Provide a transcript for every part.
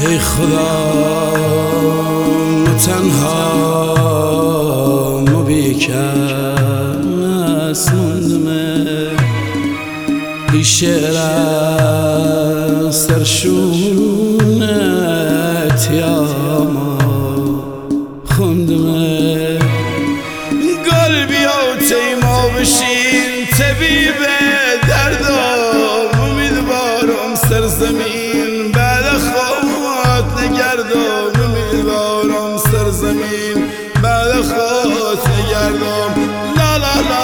ای خدا تنها بیکس موندمه شعر از سرشونت یاما خوندمه گل بیا و تیما بشین طبیب دردام امیدوارم سرزمین بعد خود نگردم امیدوارم سرزمین بعد خود نگردم لا لا لا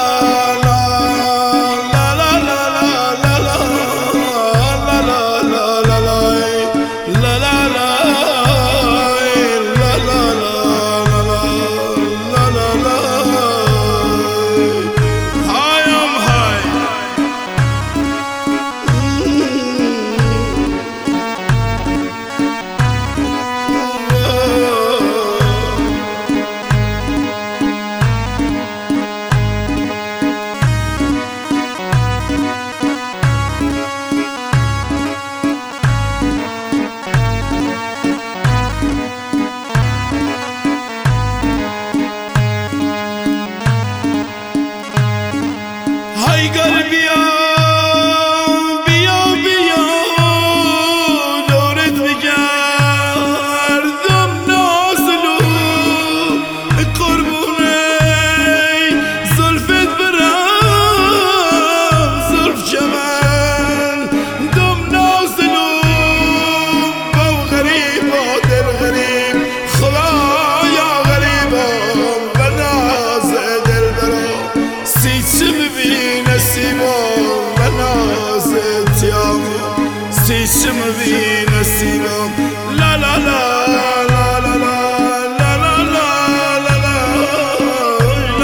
سیچم بی نصیبم لا لا لا لا لا لا لا لا لا لا لا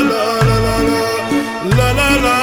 لا لا لا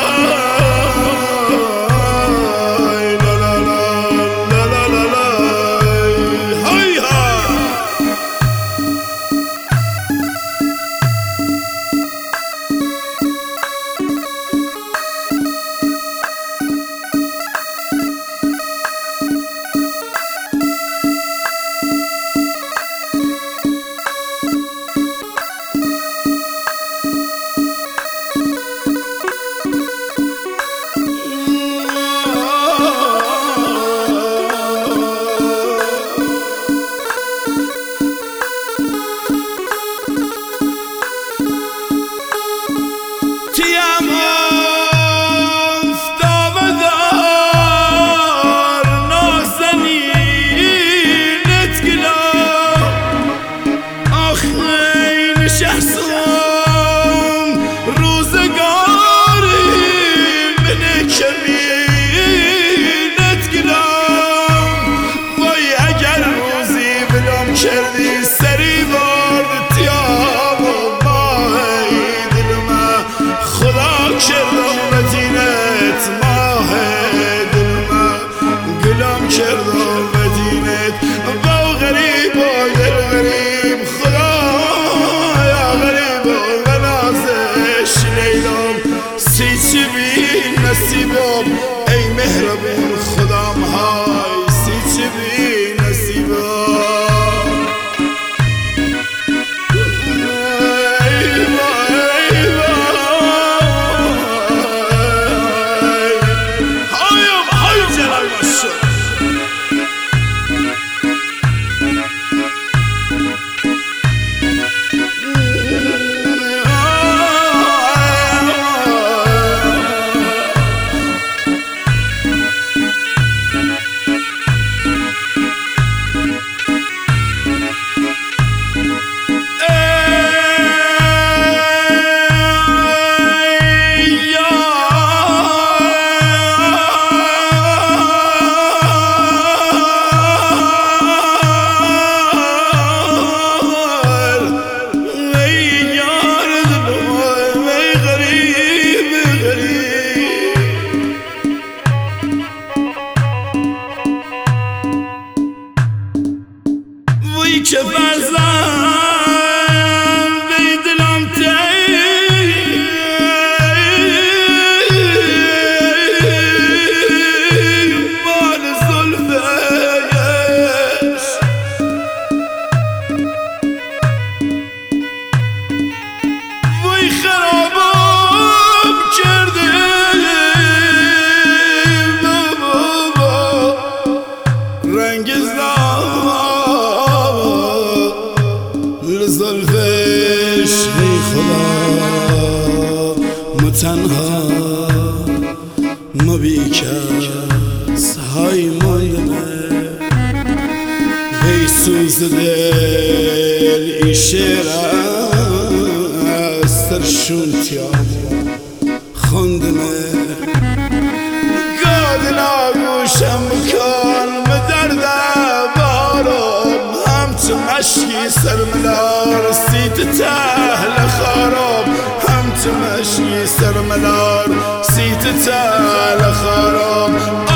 کردی سری وارد تیام و ماه دل من خدا کردم مدینت ماه دل من گلم کردم مدینت با غریب و دل غریب خدا یا غریب و نازش لیلم سیچی بی نصیبم ای مهربون خدام های سیچی بی نصیبم ما بی کس های ماندنه ای سوز دل این شعر از سرشون تیام خوندنه گاد ناگوشم بکن به درد بارم همچه مشکی سرملار سیت تهل خارم همچه مشکی سرملار سیت تهل خارم